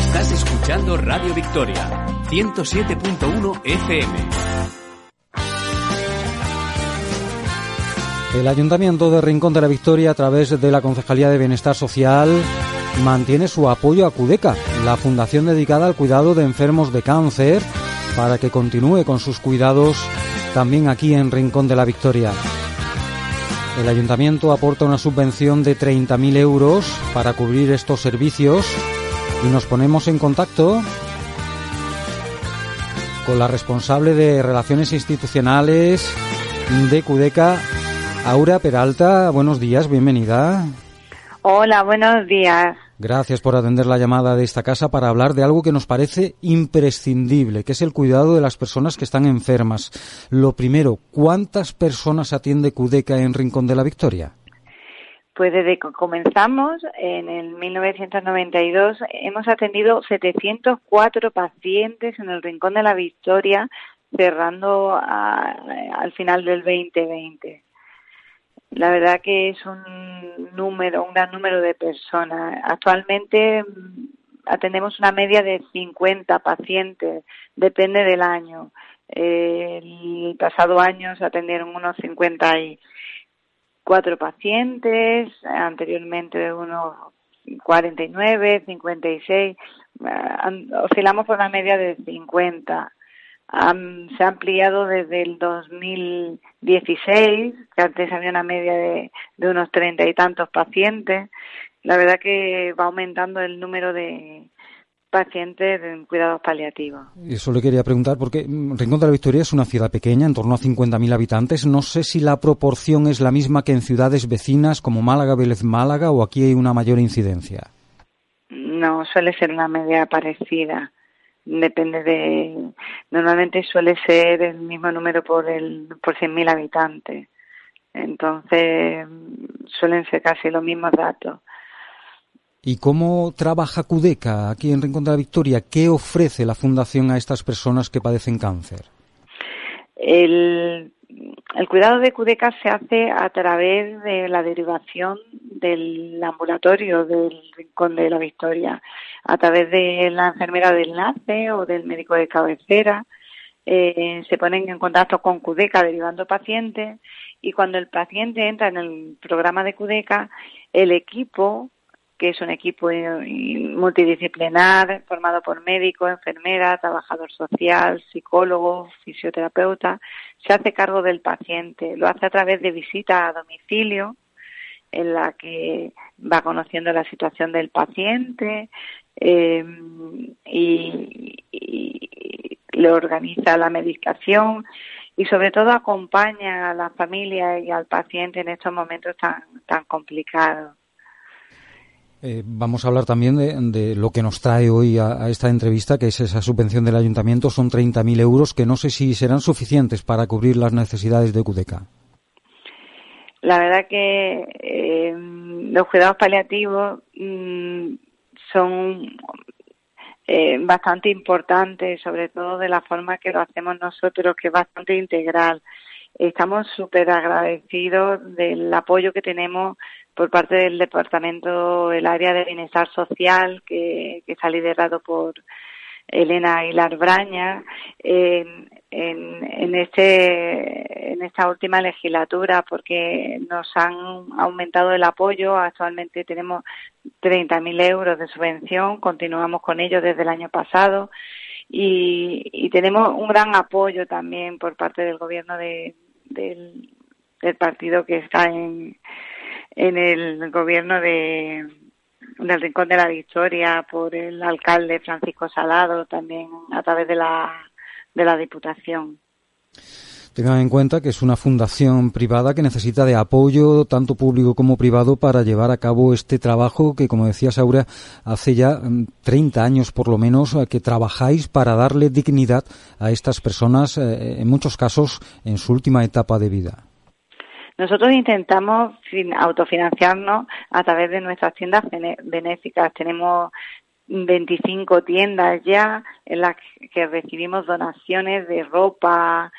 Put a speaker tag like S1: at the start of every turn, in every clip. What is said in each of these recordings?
S1: Estás escuchando Radio Victoria, 107.1 FM.
S2: El Ayuntamiento de Rincón de la Victoria, a través de la Concejalía de Bienestar Social, mantiene su apoyo a Cudeca, la fundación dedicada al cuidado de enfermos de cáncer, para que continúe con sus cuidados también aquí en Rincón de la Victoria. El Ayuntamiento aporta una subvención de 30.000 euros para cubrir estos servicios y nos ponemos en contacto con la responsable de Relaciones Institucionales de Cudeca, Aura Peralta. Buenos días, bienvenida.
S3: Hola, buenos días.
S2: Gracias por atender la llamada de esta casa para hablar de algo que nos parece imprescindible, que es el cuidado de las personas que están enfermas. Lo primero, ¿cuántas personas atiende Cudeca en Rincón de la Victoria?
S3: Pues desde que comenzamos, en el 1992, hemos atendido 704 pacientes en el Rincón de la Victoria, cerrando al final del 2020. La verdad que es un gran número de personas. Actualmente atendemos una media de 50 pacientes, depende del año. El pasado año se atendieron unos 54 pacientes, anteriormente unos 49, 56. Oscilamos por una media de 50. Se ha ampliado desde el 2016, que antes había una media de unos 30 y tantos pacientes. La verdad que va aumentando el número de pacientes en cuidados paliativos.
S2: Eso le quería preguntar, porque Rincón de la Victoria es una ciudad pequeña, en torno a 50.000 habitantes. No sé si la proporción es la misma que en ciudades vecinas como Málaga, Vélez Málaga, o aquí hay una mayor incidencia.
S3: No, suele ser una media parecida. Normalmente suele ser el mismo número por 100.000 habitantes. Entonces, suelen ser casi los mismos datos.
S2: ¿Y cómo trabaja Cudeca aquí en Rincón de la Victoria? ¿Qué ofrece la Fundación a estas personas que padecen cáncer?
S3: El cuidado de Cudeca se hace a través de la derivación del ambulatorio del Rincón de la Victoria, a través de la enfermera de enlace o del médico de cabecera. Se ponen en contacto con Cudeca derivando pacientes, y cuando el paciente entra en el programa de Cudeca, el equipo, que es un equipo multidisciplinar formado por médico, enfermera, trabajador social, psicólogo, fisioterapeuta, se hace cargo del paciente. Lo hace a través de visitas a domicilio, en la que va conociendo la situación del paciente y le organiza la medicación, y sobre todo acompaña a la familia y al paciente en estos momentos tan complicados.
S2: Vamos a hablar también de lo que nos trae hoy a esta entrevista, que es esa subvención del Ayuntamiento. Son 30.000 euros, que no sé si serán suficientes para cubrir las necesidades de Cudeca.
S3: La verdad que los cuidados paliativos son bastante importantes, sobre todo de la forma que lo hacemos nosotros, que es bastante integral. Estamos súper agradecidos del apoyo que tenemos por parte del departamento, el área de bienestar social, que está liderado por Elena Aguilar Braña, en esta última legislatura, porque nos han aumentado el apoyo. Actualmente tenemos 30.000 euros de subvención, continuamos con ello desde el año pasado, y tenemos un gran apoyo también por parte del gobierno del partido que está en el gobierno del Rincón de la Victoria, por el alcalde Francisco Salado, también a través de la Diputación.
S2: Tengan en cuenta que es una fundación privada que necesita de apoyo tanto público como privado para llevar a cabo este trabajo que, como decía Aura, hace ya 30 años por lo menos que trabajáis para darle dignidad a estas personas, en muchos casos en su última etapa de vida.
S3: Nosotros intentamos autofinanciarnos a través de nuestras tiendas benéficas. Tenemos 25 tiendas ya en las que recibimos donaciones de ropa,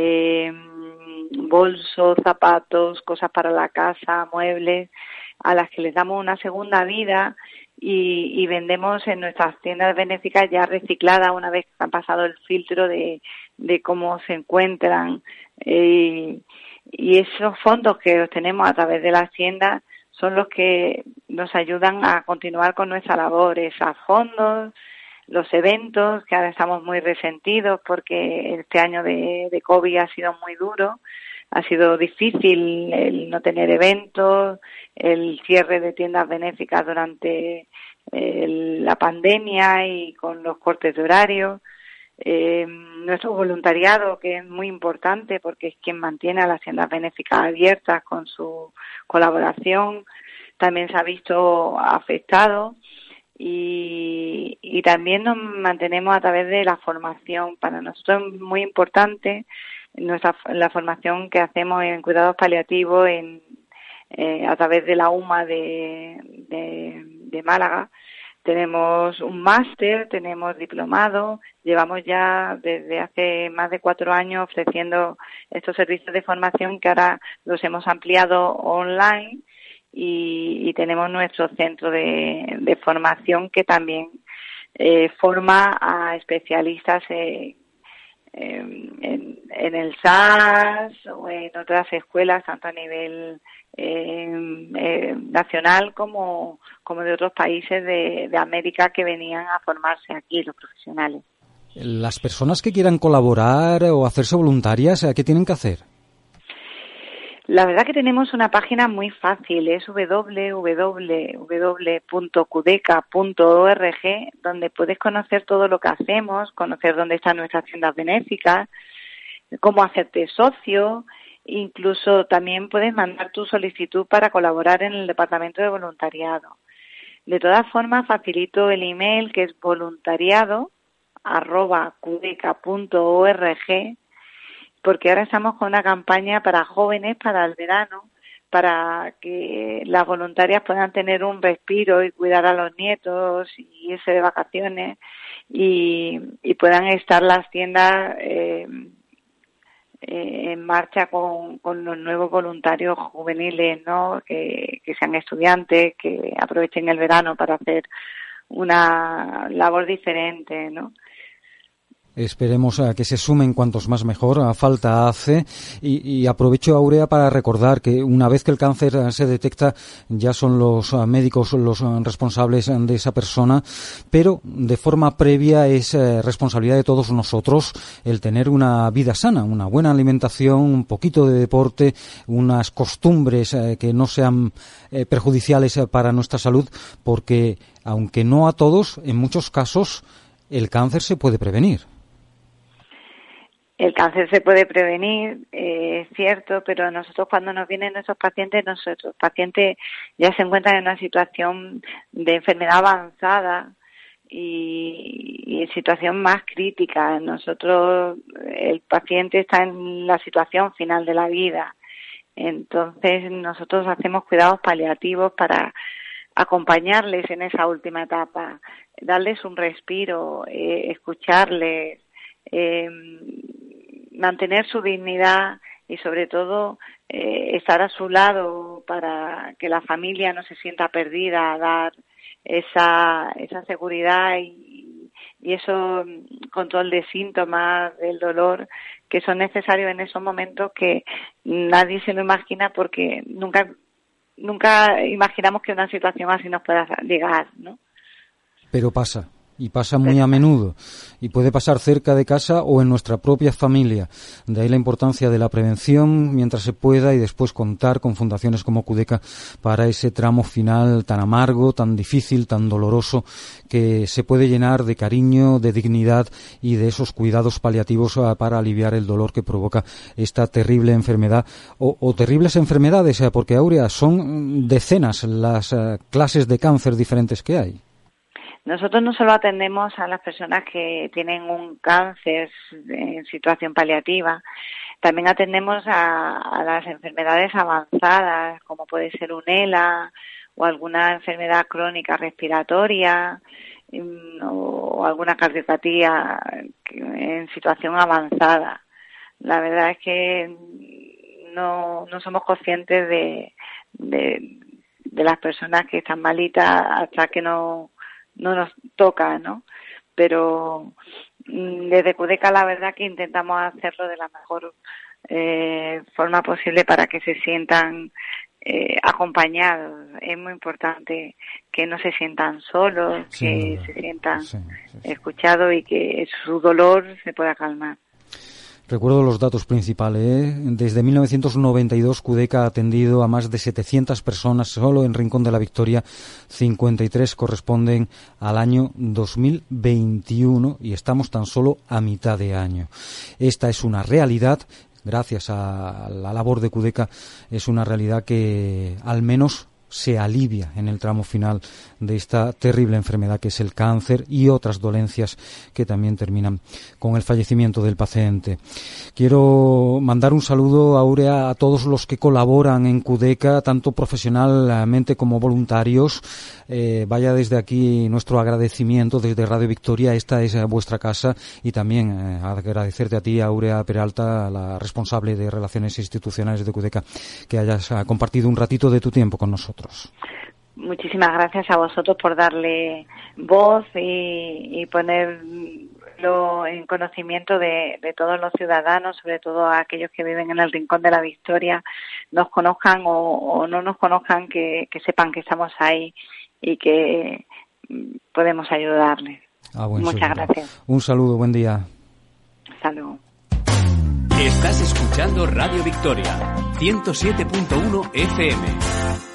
S3: bolsos, zapatos, cosas para la casa, muebles, a las que les damos una segunda vida y vendemos en nuestras tiendas benéficas ya recicladas una vez que han pasado el filtro de cómo se encuentran. Y esos fondos que obtenemos a través de las tiendas son los que nos ayudan a continuar con nuestra labor. Esos fondos, los eventos, que ahora estamos muy resentidos porque este año de COVID ha sido muy duro. Ha sido difícil el no tener eventos, el cierre de tiendas benéficas durante la pandemia y con los cortes de horario. Nuestro voluntariado, que es muy importante porque es quien mantiene a las tiendas benéficas abiertas con su colaboración, también se ha visto afectado. Y también nos mantenemos a través de la formación. Para nosotros es muy importante la formación que hacemos en cuidados paliativos a través de la UMA de Málaga. Tenemos un máster, tenemos diplomado, llevamos ya desde hace más de 4 años ofreciendo estos servicios de formación que ahora los hemos ampliado online y tenemos nuestro centro de formación que también forma a especialistas en el SAS o en otras escuelas, tanto a nivel nacional como de otros países de América que venían a formarse aquí, los profesionales.
S2: Las personas que quieran colaborar o hacerse voluntarias, ¿qué tienen que hacer?
S3: La verdad que tenemos una página muy fácil, es www.cudeca.org, donde puedes conocer todo lo que hacemos, conocer dónde están nuestras tiendas benéficas, cómo hacerte socio, incluso también puedes mandar tu solicitud para colaborar en el departamento de voluntariado. De todas formas, facilito el email que es voluntariado@cudeca.org, porque ahora estamos con una campaña para jóvenes para el verano, para que las voluntarias puedan tener un respiro y cuidar a los nietos y irse de vacaciones y puedan estar las tiendas en marcha con los nuevos voluntarios juveniles, ¿no? Que sean estudiantes, que aprovechen el verano para hacer una labor diferente, ¿no?
S2: Esperemos a que se sumen cuantos más mejor, a falta hace, y aprovecho, Aurea, para recordar que una vez que el cáncer se detecta ya son los médicos los responsables de esa persona, pero de forma previa es responsabilidad de todos nosotros el tener una vida sana, una buena alimentación, un poquito de deporte, unas costumbres que no sean perjudiciales para nuestra salud, porque aunque no a todos, en muchos casos el cáncer se puede prevenir.
S3: El cáncer se puede prevenir, es cierto, pero nosotros cuando nos vienen nuestros pacientes ya se encuentran en una situación de enfermedad avanzada y en situación más crítica. El paciente está en la situación final de la vida. Entonces nosotros hacemos cuidados paliativos para acompañarles en esa última etapa, darles un respiro, escucharles, mantener su dignidad y sobre todo estar a su lado para que la familia no se sienta perdida, dar esa seguridad y eso control de síntomas del dolor que son necesarios en esos momentos que nadie se lo imagina porque nunca imaginamos que una situación así nos pueda llegar, ¿no?
S2: Pero pasa. Y pasa muy a menudo, y puede pasar cerca de casa o en nuestra propia familia. De ahí la importancia de la prevención mientras se pueda y después contar con fundaciones como Cudeca para ese tramo final tan amargo, tan difícil, tan doloroso, que se puede llenar de cariño, de dignidad y de esos cuidados paliativos para aliviar el dolor que provoca esta terrible enfermedad o terribles enfermedades, porque, Aurea, son decenas las clases de cáncer diferentes que hay.
S3: Nosotros no solo atendemos a las personas que tienen un cáncer en situación paliativa, también atendemos a las enfermedades avanzadas, como puede ser un ELA o alguna enfermedad crónica respiratoria o alguna cardiopatía en situación avanzada. La verdad es que no somos conscientes de las personas que están malitas hasta que no nos toca, ¿no? Pero desde CUDECA la verdad que intentamos hacerlo de la mejor forma posible para que se sientan acompañados. Es muy importante que no se sientan solos, que se sientan escuchados y que su dolor se pueda calmar.
S2: Recuerdo los datos principales. Desde 1992 CUDECA ha atendido a más de 700 personas solo en Rincón de la Victoria. 53 corresponden al año 2021 y estamos tan solo a mitad de año. Esta es una realidad. Gracias a la labor de CUDECA es una realidad que al menos se alivia en el tramo final de esta terrible enfermedad que es el cáncer y otras dolencias que también terminan con el fallecimiento del paciente. Quiero mandar un saludo, Áurea, a todos los que colaboran en CUDECA, tanto profesionalmente como voluntarios. Vaya desde aquí nuestro agradecimiento desde Radio Victoria. Esta es vuestra casa y también agradecerte a ti, Áurea Peralta, la responsable de Relaciones Institucionales de CUDECA, que hayas compartido un ratito de tu tiempo con nosotros.
S3: Muchísimas gracias a vosotros por darle voz y ponerlo en conocimiento de todos los ciudadanos, sobre todo a aquellos que viven en el Rincón de la Victoria, nos conozcan o no nos conozcan, que sepan que estamos ahí y que podemos ayudarles. Muchas gracias.
S2: Un saludo, buen día.
S3: Hasta luego.
S1: Estás escuchando Radio Victoria, 107.1 FM.